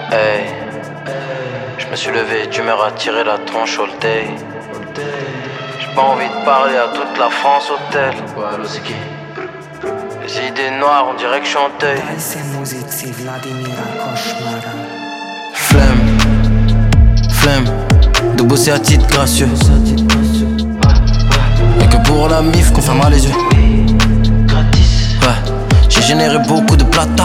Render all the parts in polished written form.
Hey, je me suis levé, tu m'as tiré la tronche au thé. J'ai pas envie de parler à toute la France au tel. Ouais, allô, c'est qui? Les idées noires, on dirait que je suis en deuil. Flemme de bosser à titre gracieux. Y'a que pour la mif qu'on fermera les yeux. Ouais, j'ai généré beaucoup de plata.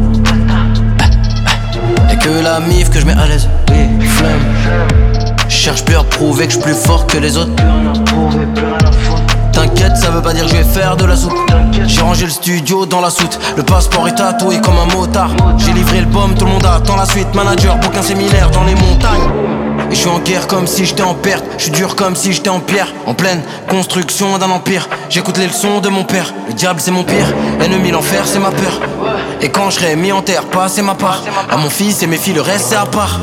Y'a que la mif que je mets à l'aise. Flemme, je cherche plus à prouver que je suis plus fort que les autres. T'inquiète, ça veut pas dire que je vais faire de la soupe. J'ai rangé le studio dans la soute. Le passeport est tatoué comme un motard. J'ai livré le baume, tout le monde attend la suite. Manager, bouquin séminaire dans les montagnes. Et je suis en guerre comme si j'étais en perte. Je suis dur comme si j'étais en pierre. En pleine construction d'un empire. J'écoute les leçons de mon père. Le diable c'est mon pire, ennemi l'enfer c'est ma peur. Et quand je serai mis en terre, pas c'est ma part. À mon fils et mes filles, le reste c'est à part.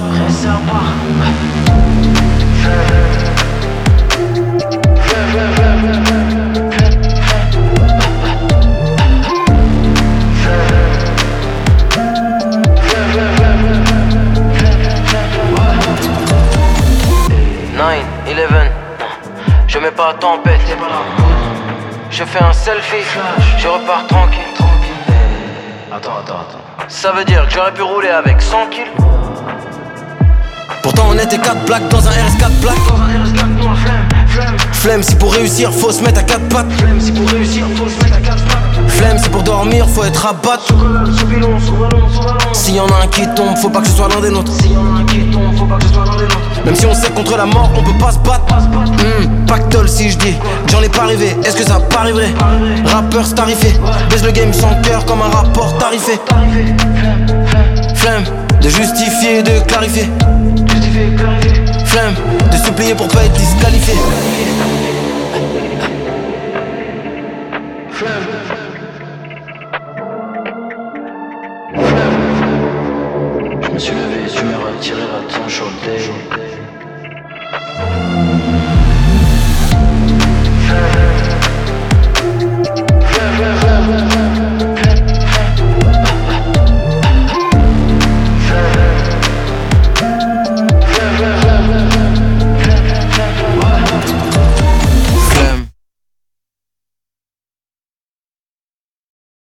9-11, je mets pas tempête. Je fais un selfie, je repars tranquille. Attends. Ça veut dire que j'aurais pu rouler avec 100 kills. Pourtant on était 4 plaques dans un RS4 plaques. Flemme, si pour réussir faut se mettre à 4 pattes. Flemme, si pour dormir faut être à battre. S'il y en a un qui tombe, faut pas que ce soit l'un des nôtres. Même si on sait que contre la mort on peut pas se battre. Pactole si je dis que j'en ai pas rêvé. Est-ce que ça pas arriverait? Rappeur c'est tarifé. Baisse le game sans cœur comme un rapport tarifé. Flemme de justifier et de clarifier. Flemme de supplier pour pas être disqualifié.